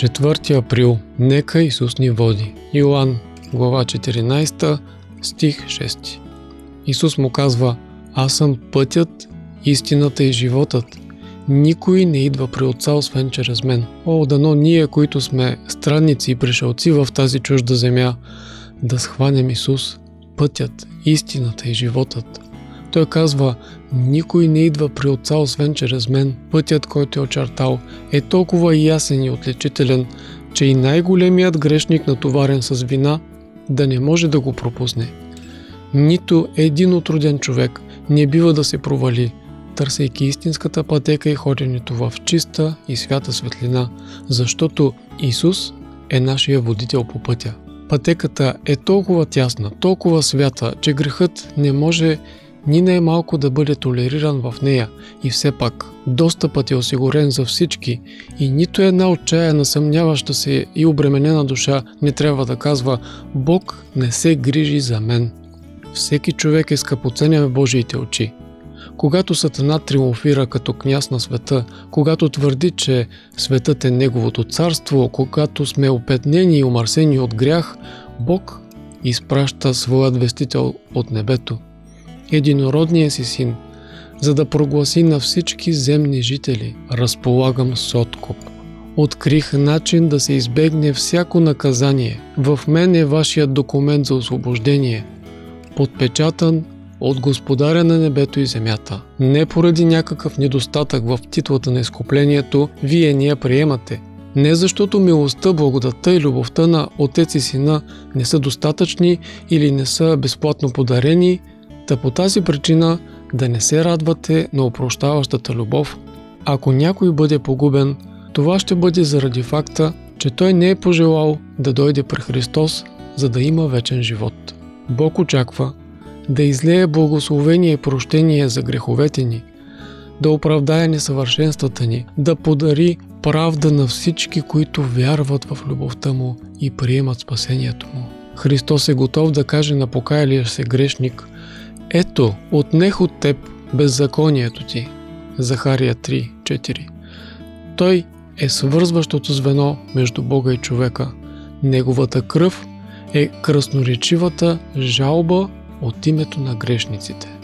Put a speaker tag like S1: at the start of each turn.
S1: 4 април. Нека Исус ни води. Йоан, глава 14, стих 6. Исус му казва: аз съм пътят, истината и животът. Никой не идва при Отца, освен чрез мен. О, дано ние, които сме странници и пришелци в тази чужда земя, да схванем Исус, пътят, истината и животът. Той казва: никой не идва при Отца, освен чрез мен. Пътят, който е очертал, е толкова ясен и отличителен, че и най-големият грешник, натоварен с вина, да не може да го пропусне. Нито един отроден човек не бива да се провали, търсейки истинската пътека и ходенето в чиста и свята светлина, защото Исус е нашия водител по пътя. Пътеката е толкова тясна, толкова свята, че грехът не може ни най-малко да бъде толериран в нея, и все пак достъпът е осигурен за всички и нито една отчаяна, съмняваща се и обременена душа не трябва да казва: Бог не се грижи за мен. Всеки човек е скъпоценен в Божиите очи. Когато Сатана триумфира като княз на света, когато твърди, че светът е неговото царство, когато сме опетнени и омърсени от грях, Бог изпраща своят вестител от небето, единородния си син, за да прогласи на всички земни жители: разполагам с откуп. Открих начин да се избегне всяко наказание. В мен е вашият документ за освобождение, подпечатан от Господаря на небето и земята. Не поради някакъв недостатък в титлата на изкуплението вие не я приемате. Не защото милостта, благодатта и любовта на Отец и Сина не са достатъчни или не са безплатно подарени, та по тази причина да не се радвате на опрощаващата любов. Ако някой бъде погубен, това ще бъде заради факта, че той не е пожелал да дойде при Христос, за да има вечен живот. Бог очаква да излее благословение и прощение за греховете ни, да оправдае несъвършенствата ни, да подари правда на всички, които вярват в любовта Му и приемат спасението Му. Христос е готов да каже на покаялия се грешник: ето, отнех от теб беззаконието ти. Захария 3:4. Той е свързващото звено между Бога и човека. Неговата кръв е красноречивата жалба от името на грешниците.